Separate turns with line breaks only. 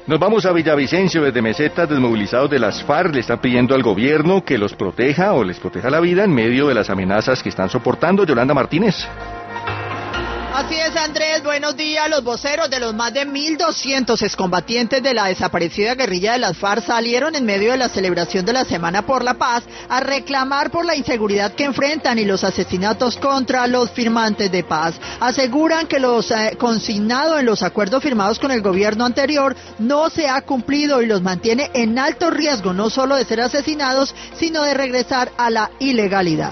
Nos vamos a Villavicencio. Desde mesetas, desmovilizados de las FARC le están pidiendo al gobierno que los proteja o les proteja la vida en medio de las amenazas que están soportando. Yolanda Martínez.
Así es, Andrés, buenos días. Los voceros de los más de 1.200 excombatientes de la desaparecida guerrilla de las FARC salieron en medio de la celebración de la Semana por la Paz a reclamar por la inseguridad que enfrentan y los asesinatos contra los firmantes de paz. Aseguran que los consignado en los acuerdos firmados con el gobierno anterior no se ha cumplido y los mantiene en alto riesgo no solo de ser asesinados, sino de regresar a la ilegalidad.